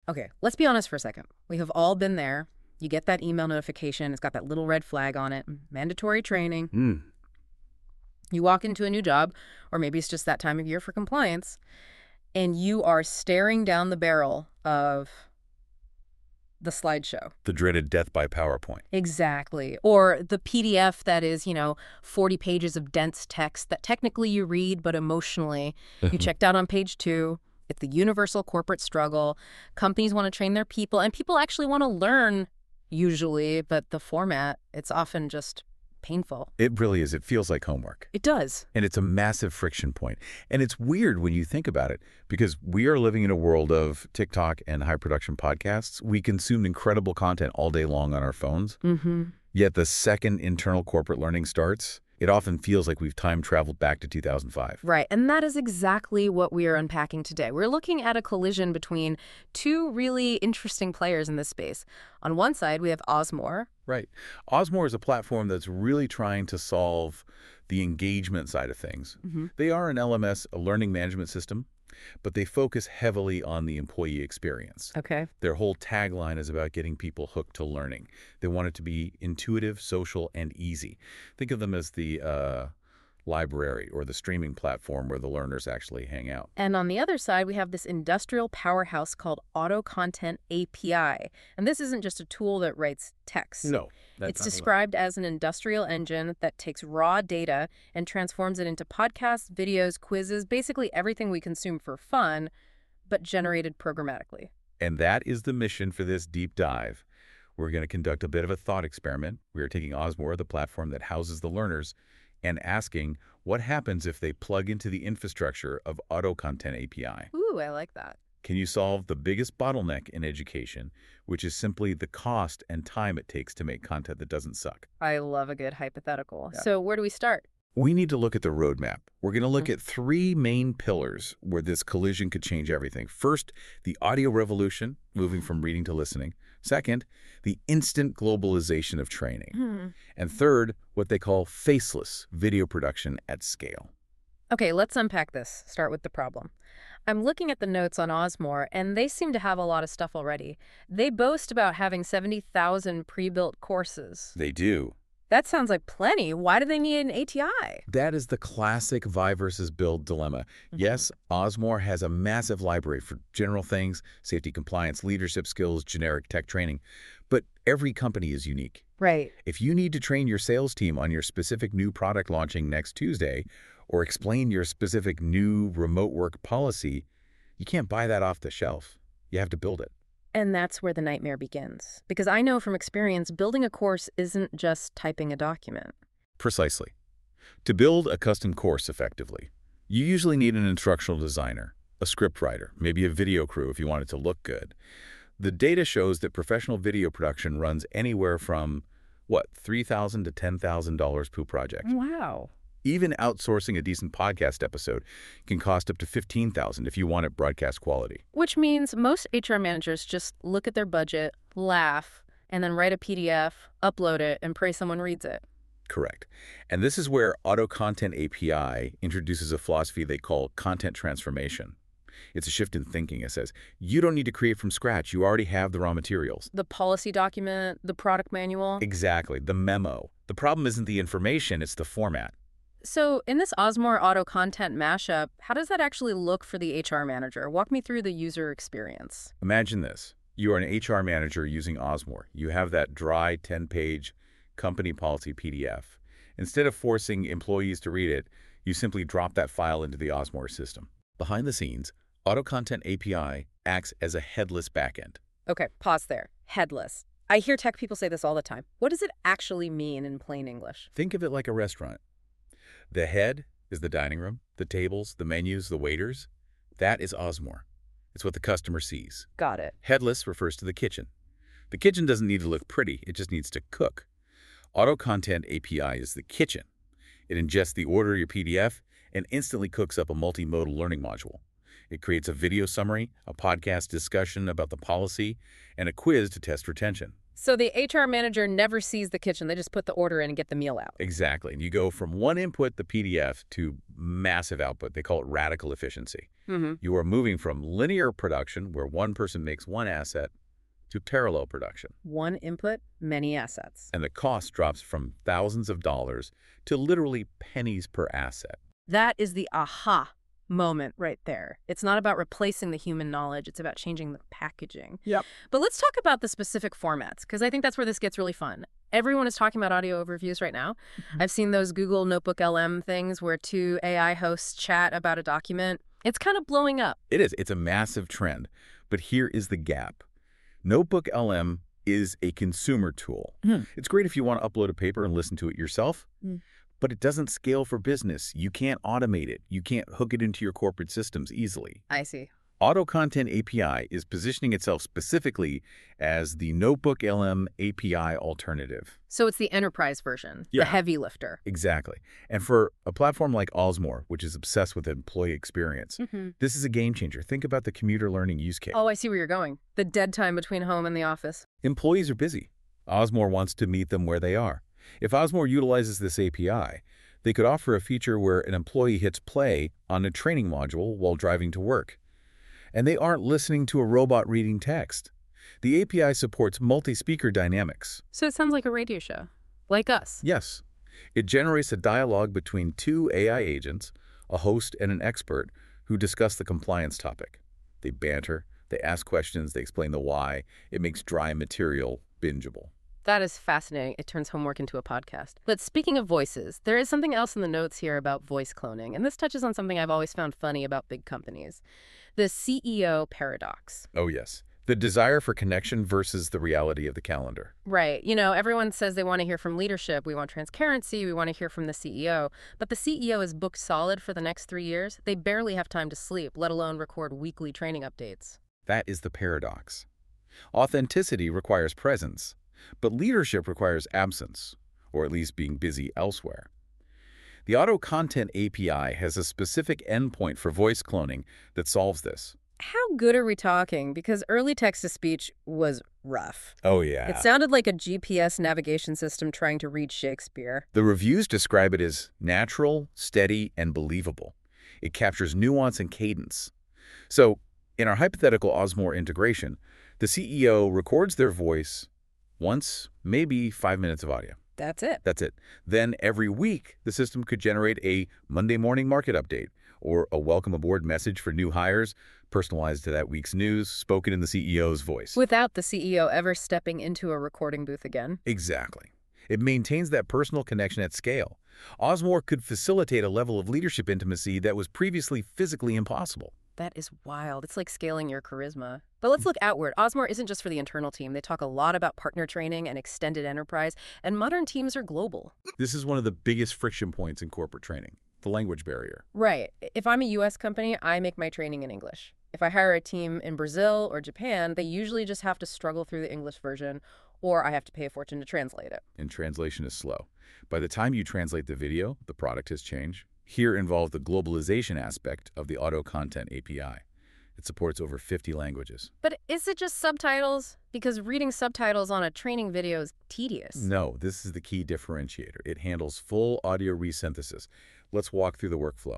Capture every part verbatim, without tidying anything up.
Okay, let's be honest for a second. We have all been there. You get that email notification. It's got that little red flag on it. Mandatory training. Mm. You walk into a new job, or maybe it's just that time of year for compliance, and you are staring down the barrel of the slideshow. The dreaded death by PowerPoint. Exactly. Or the P D F that is, you know, forty pages of dense text that technically you read, but emotionally you checked out on page two. It's the universal corporate struggle. Companies want to train their people, and people actually want to learn, usually, but the format, it's often just painful. It really is. It feels like homework. It does. And it's a massive friction point. And it's weird when you think about it, because we are living in a world of TikTok and high production podcasts. We consume incredible content all day long on our phones. Mm-hmm. Yet the second internal corporate learning starts, it often feels like we've time traveled back to two thousand five. Right. And that is exactly what we are unpacking today. We're looking at a collision between two really interesting players in this space. On one side, we have Osmore. Right. Osmore is a platform that's really trying to solve the engagement side of things. Mm-hmm. They are an L M S, a learning management system, but they focus heavily on the employee experience. Okay. Their whole tagline is about getting people hooked to learning. They want it to be intuitive, social, and easy. Think of them as the uh, library or the streaming platform where the learners actually hang out. And on the other side, we have this industrial powerhouse called Auto Content A P I. And this isn't just a tool that writes text. No. It's described as an industrial engine that takes raw data and transforms it into podcasts, videos, quizzes, basically everything we consume for fun, but generated programmatically. And that is the mission for this deep dive. We're going to conduct a bit of a thought experiment. We are taking Osmore, the platform that houses the learners, and asking what happens if they plug into the infrastructure of Auto Content A P I. Ooh, I like that. Can you solve the biggest bottleneck in education, which is simply the cost and time it takes to make content that doesn't suck? I love a good hypothetical. Yeah. So where do we start? We need to look at the roadmap. We're going to look Mm-hmm. at three main pillars where this collision could change everything. First, the audio revolution, moving from reading to listening. Second, the instant globalization of training. Hmm. And third, what they call faceless video production at scale. Okay, let's unpack this. Start with the problem. I'm looking at the notes on Osmore, and they seem to have a lot of stuff already. They boast about having seventy thousand pre-built courses. They do. That sounds like plenty. Why do they need an A T I? That is the classic buy versus build dilemma. Mm-hmm. Yes, Osmore has a massive library for general things, safety compliance, leadership skills, generic tech training, but every company is unique. Right. If you need to train your sales team on your specific new product launching next Tuesday, or explain your specific new remote work policy, you can't buy that off the shelf. You have to build it. And that's where the nightmare begins. Because I know from experience, building a course isn't just typing a document. Precisely. To build a custom course effectively, you usually need an instructional designer, a script writer, maybe a video crew if you want it to look good. The data shows that professional video production runs anywhere from, what, three thousand dollars to ten thousand dollars per project. Wow. Even outsourcing a decent podcast episode can cost up to fifteen thousand dollars if you want it broadcast quality. Which means most H R managers just look at their budget, laugh, and then write a P D F, upload it, and pray someone reads it. Correct. And this is where Auto Content A P I introduces a philosophy they call content transformation. It's a shift in thinking. It says, you don't need to create from scratch. You already have the raw materials. The policy document, the product manual. Exactly. The memo. The problem isn't the information, it's the format. So in this Osmore Auto Content mashup, how does that actually look for the H R manager? Walk me through the user experience. Imagine this. You are an H R manager using Osmore. You have that dry ten-page company policy P D F. Instead of forcing employees to read it, you simply drop that file into the Osmore system. Behind the scenes, Auto Content A P I acts as a headless backend. Okay, pause there. Headless. I hear tech people say this all the time. What does it actually mean in plain English? Think of it like a restaurant. The head is the dining room, the tables, the menus, the waiters. That is Osmore. It's what the customer sees. Got it. Headless refers to the kitchen. The kitchen doesn't need to look pretty, it just needs to cook. Auto Content A P I is the kitchen. It ingests the order of your P D F and instantly cooks up a multimodal learning module. It creates a video summary, a podcast discussion about the policy, and a quiz to test retention. So the H R manager never sees the kitchen. They just put the order in and get the meal out. Exactly. And you go from one input, the P D F, to massive output. They call it radical efficiency. Mm-hmm. You are moving from linear production, where one person makes one asset, to parallel production. One input, many assets. And the cost drops from thousands of dollars to literally pennies per asset. That is the aha moment right there. It's not about replacing the human knowledge. It's about changing the packaging. Yep. But let's talk about the specific formats, because I think that's where this gets really fun. Everyone is talking about audio overviews right now. Mm-hmm. I've seen those Google Notebook L M things where two A I hosts chat about a document. It's kind of blowing up. It is. It's a massive trend. But here is the gap. Notebook L M is a consumer tool. Mm. It's great if you want to upload a paper and listen to it yourself, Mm. but it doesn't scale for business. You can't automate it. You can't hook it into your corporate systems easily. I see. Auto Content A P I is positioning itself specifically as the Notebook L M A P I alternative. So it's the enterprise version, Yeah. the heavy lifter. Exactly. And for a platform like Osmore, which is obsessed with employee experience, Mm-hmm. this is a game changer. Think about the commuter learning use case. Oh, I see where you're going. The dead time between home and the office. Employees are busy. Osmore wants to meet them where they are. If Osmore utilizes this A P I, they could offer a feature where an employee hits play on a training module while driving to work. And they aren't listening to a robot reading text. The A P I supports multi-speaker dynamics. So it sounds like a radio show, like us. Yes. It generates a dialogue between two A I agents, a host and an expert, who discuss the compliance topic. They banter, they ask questions, they explain the why. It makes dry material bingeable. That is fascinating. It turns homework into a podcast. But speaking of voices, there is something else in the notes here about voice cloning, and this touches on something I've always found funny about big companies. The C E O paradox. Oh, yes. The desire for connection versus the reality of the calendar. Right. You know, everyone says they want to hear from leadership. We want transparency. We want to hear from the C E O. But the C E O is booked solid for the next three years. They barely have time to sleep, let alone record weekly training updates. That is the paradox. Authenticity requires presence, but leadership requires absence, or at least being busy elsewhere. The Auto Content A P I has a specific endpoint for voice cloning that solves this. How good are we talking? Because early text-to-speech was rough. Oh, yeah. It sounded like a G P S navigation system trying to read Shakespeare. The reviews describe it as natural, steady, and believable. It captures nuance and cadence. So, in our hypothetical Osmore integration, the C E O records their voice once, maybe five minutes of audio. That's it. That's it. Then every week, the system could generate a Monday morning market update or a welcome aboard message for new hires, personalized to that week's news, spoken in the C E O's voice. Without the C E O ever stepping into a recording booth again. Exactly. It maintains that personal connection at scale. Osmore could facilitate a level of leadership intimacy that was previously physically impossible. That is wild. It's like scaling your charisma. But let's look outward. Osmore isn't just for the internal team. They talk a lot about partner training and extended enterprise, and modern teams are global. This is one of the biggest friction points in corporate training, the language barrier. Right. If I'm a U S company, I make my training in English. If I hire a team in Brazil or Japan, they usually just have to struggle through the English version, or I have to pay a fortune to translate it. And translation is slow. By the time you translate the video, the product has changed. Here involves the globalization aspect of the Auto Content A P I. It supports over fifty languages. But is it just subtitles? Because reading subtitles on a training video is tedious. No, this is the key differentiator. It handles full audio resynthesis. Let's walk through the workflow.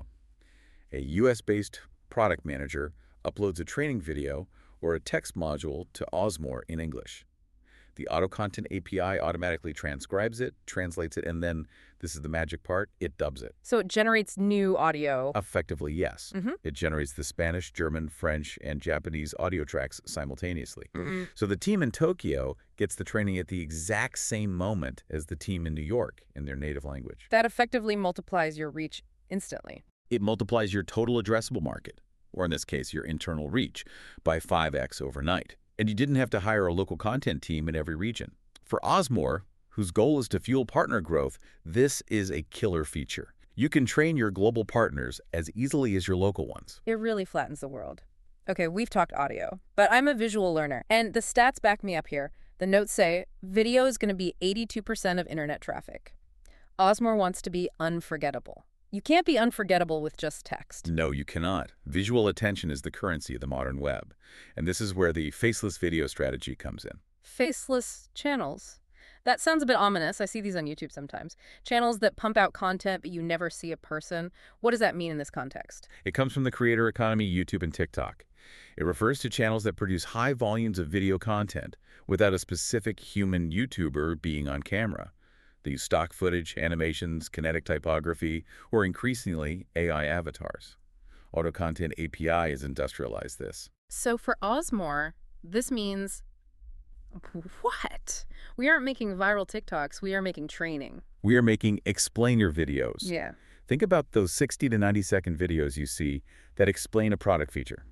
A U S-based product manager uploads a training video or a text module to Osmore in English. The Auto Content A P I automatically transcribes it, translates it, and then, this is the magic part, it dubs it. So it generates new audio. Effectively, yes. Mm-hmm. It generates the Spanish, German, French, and Japanese audio tracks simultaneously. Mm-hmm. So the team in Tokyo gets the training at the exact same moment as the team in New York in their native language. That effectively multiplies your reach instantly. It multiplies your total addressable market, or in this case, your internal reach, by five X overnight. And you didn't have to hire a local content team in every region. For Osmore, whose goal is to fuel partner growth, this is a killer feature. You can train your global partners as easily as your local ones. It really flattens the world. Okay, we've talked audio, but I'm a visual learner, and the stats back me up here. The notes say video is going to be eighty-two percent of internet traffic. Osmore wants to be unforgettable. You can't be unforgettable with just text. No, you cannot. Visual attention is the currency of the modern web. And this is where the faceless video strategy comes in. Faceless channels. That sounds a bit ominous. I see these on YouTube sometimes. Channels that pump out content, but you never see a person. What does that mean in this context? It comes from the creator economy, YouTube and TikTok. It refers to channels that produce high volumes of video content without a specific human YouTuber being on camera. They use stock footage, animations, kinetic typography, or increasingly A I avatars. Auto Content A P I has industrialized this. So for Osmore, this means what? We aren't making viral TikToks. We are making training. We are making explainer videos. Yeah. Think about those sixty to ninety second videos you see that explain a product feature.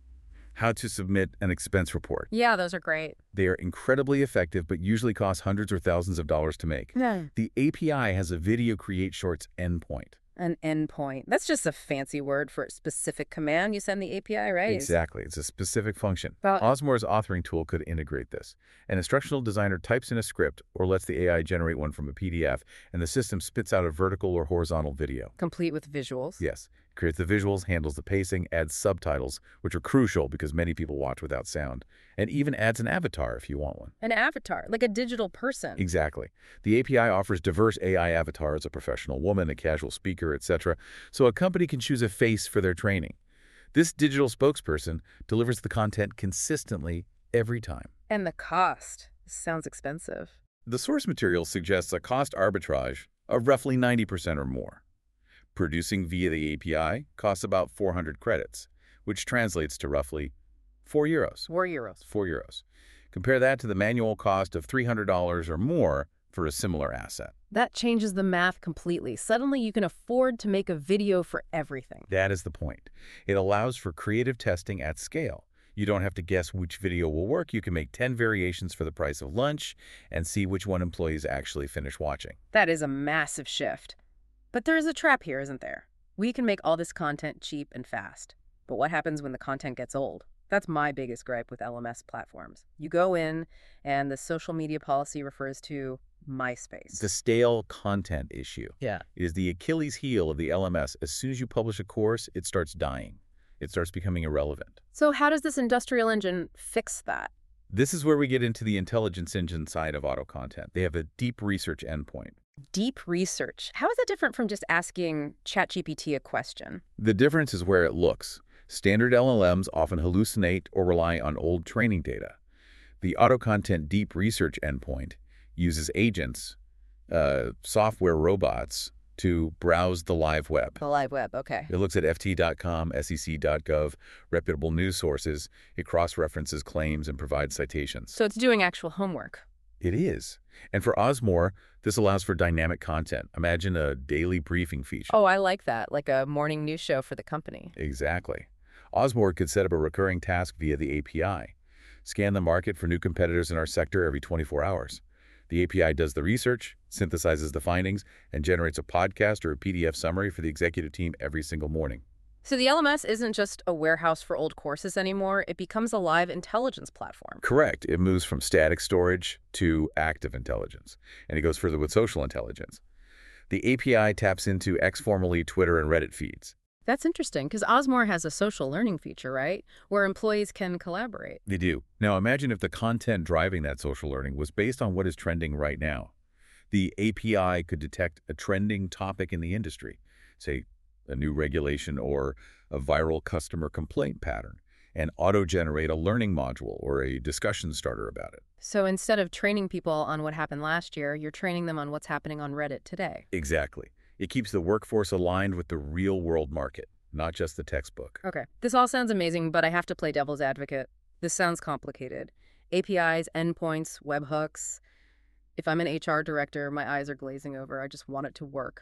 How to submit an expense report. Yeah, those are great. They are incredibly effective, but usually cost hundreds or thousands of dollars to make. Yeah. The A P I has a Video Create Shorts endpoint. An endpoint. That's just a fancy word for a specific command you send the A P I, right? Exactly. It's a specific function. Well, Osmore's authoring tool could integrate this. An instructional designer types in a script or lets the A I generate one from a P D F, and the system spits out a vertical or horizontal video. complete with visuals. Yes. Creates the visuals, handles the pacing, adds subtitles, which are crucial because many people watch without sound, and even adds an avatar if you want one. An avatar, like a digital person. Exactly. The A P I offers diverse A I avatars, a professional woman, a casual speaker, et cetera, so a company can choose a face for their training. This digital spokesperson delivers the content consistently every time. And the cost. Sounds expensive. The source material suggests a cost arbitrage of roughly ninety percent or more. Producing via the A P I costs about four hundred credits, which translates to roughly four euros. Four euros. four euros. Compare that to the manual cost of three hundred dollars or more for a similar asset. That changes the math completely. Suddenly you can afford to make a video for everything. That is the point. It allows for creative testing at scale. You don't have to guess which video will work. You can make ten variations for the price of lunch and see which one employees actually finish watching. That is a massive shift. But there is a trap here, isn't there? We can make all this content cheap and fast. But what happens when the content gets old? That's my biggest gripe with L M S platforms. You go in, and the social media policy refers to MySpace. The stale content issue Yeah. is the Achilles heel of the L M S. As soon as you publish a course, it starts dying. It starts becoming irrelevant. So how does this industrial engine fix that? This is where we get into the intelligence engine side of auto content. They have a deep research endpoint. Deep research. How is that different from just asking ChatGPT a question? The difference is where it looks. Standard L L Ms often hallucinate or rely on old training data. The auto content deep research endpoint uses agents, uh, software robots, to browse the live web. The live web, okay. It looks at F T dot com, S E C dot gov, reputable news sources. It cross-references claims and provides citations. So it's doing actual homework. It is. And for Osmore, this allows for dynamic content. Imagine a daily briefing feature. Oh, I like that, like a morning news show for the company. Exactly. Osmore could set up a recurring task via the A P I. Scan the market for new competitors in our sector every twenty-four hours. The A P I does the research, synthesizes the findings, and generates a podcast or a P D F summary for the executive team every single morning. So the L M S isn't just a warehouse for old courses anymore. It becomes a live intelligence platform. Correct. It moves from static storage to active intelligence. And it goes further with social intelligence. The A P I taps into X, formerly Twitter and Reddit feeds. That's interesting, because Osmore has a social learning feature, right? Where employees can collaborate. They do. Now imagine if the content driving that social learning was based on what is trending right now. The A P I could detect a trending topic in the industry, say a new regulation or a viral customer complaint pattern, and auto-generate a learning module or a discussion starter about it. So instead of training people on what happened last year, you're training them on what's happening on Reddit today. Exactly. It keeps the workforce aligned with the real-world market, not just the textbook. Okay. This all sounds amazing, but I have to play devil's advocate. This sounds complicated. A P Is, endpoints, webhooks. If I'm an H R director, my eyes are glazing over. I just want it to work.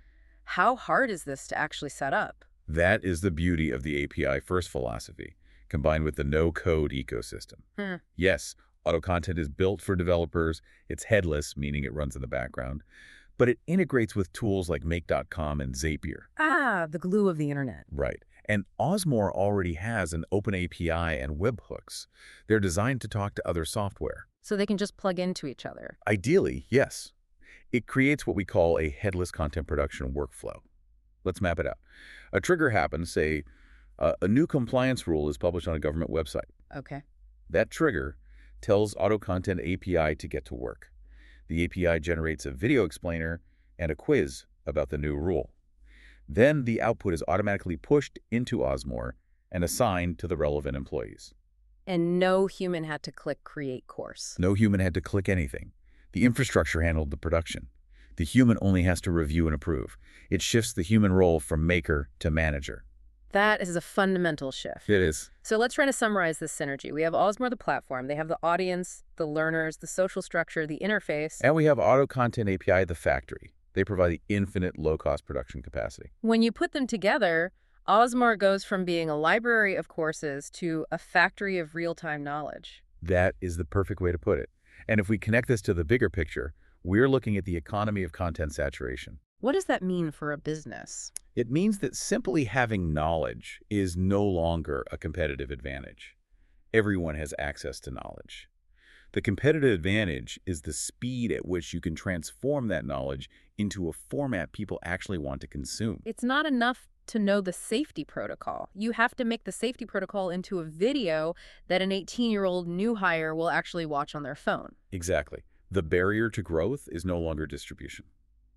How hard is this to actually set up? That is the beauty of the A P I-first philosophy, combined with the no-code ecosystem. Hmm. Yes, auto content is built for developers. It's headless, meaning it runs in the background. But it integrates with tools like Make dot com and Zapier. Ah, the glue of the internet. Right. And Osmore already has an open A P I and webhooks. They're designed to talk to other software. So they can just plug into each other. Ideally, yes. It creates what we call a headless content production workflow. Let's map it out. A trigger happens, say, uh, a new compliance rule is published on a government website. Okay. That trigger tells AutoContent A P I to get to work. The A P I generates a video explainer and a quiz about the new rule. Then the output is automatically pushed into Osmore and assigned to the relevant employees. And no human had to click Create Course. No human had to click anything. The infrastructure handled the production. The human only has to review and approve. It shifts the human role from maker to manager. That is a fundamental shift. It is. So let's try to summarize this synergy. We have Osmore, the platform. They have the audience, the learners, the social structure, the interface. And we have AutoContent A P I, the factory. They provide the infinite low-cost production capacity. When you put them together, Osmore goes from being a library of courses to a factory of real-time knowledge. That is the perfect way to put it. And if we connect this to the bigger picture, we're looking at the economy of content saturation. What does that mean for a business? It means that simply having knowledge is no longer a competitive advantage. Everyone has access to knowledge. The competitive advantage is the speed at which you can transform that knowledge into a format people actually want to consume. It's not enough to know the safety protocol. You have to make the safety protocol into a video that an eighteen-year-old new hire will actually watch on their phone. Exactly. The barrier to growth is no longer distribution.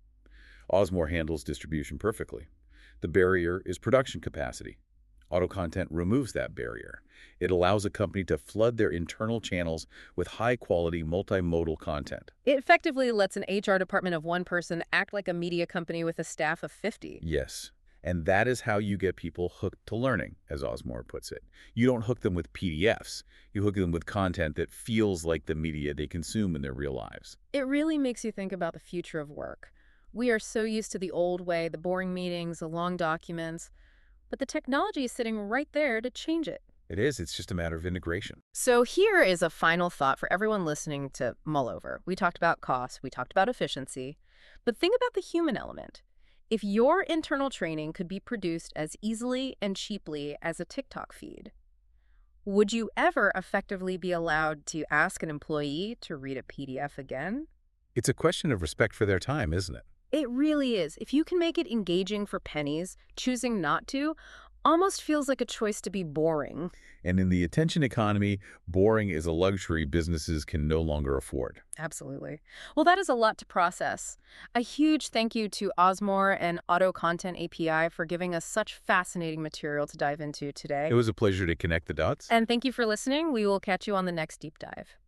Osmore handles distribution perfectly. The barrier is production capacity. AutoContent removes that barrier. It allows a company to flood their internal channels with high-quality, multimodal content. It effectively lets an H R department of one person act like a media company with a staff of fifty. Yes, and that is how you get people hooked to learning, as Osmore puts it. You don't hook them with P D Fs. You hook them with content that feels like the media they consume in their real lives. It really makes you think about the future of work. We are so used to the old way, the boring meetings, the long documents, but the technology is sitting right there to change it. It is. It's just a matter of integration. So here is a final thought for everyone listening to mull over. We talked about cost, we talked about efficiency, but think about the human element. If your internal training could be produced as easily and cheaply as a TikTok feed, would you ever effectively be allowed to ask an employee to read a P D F again? It's a question of respect for their time, isn't it? It really is. If you can make it engaging for pennies, choosing not to almost feels like a choice to be boring. And in the attention economy, boring is a luxury businesses can no longer afford. Absolutely. Well, that is a lot to process. A huge thank you to Osmore and AutoContent A P I for giving us such fascinating material to dive into today. It was a pleasure to connect the dots. And thank you for listening. We will catch you on the next deep dive.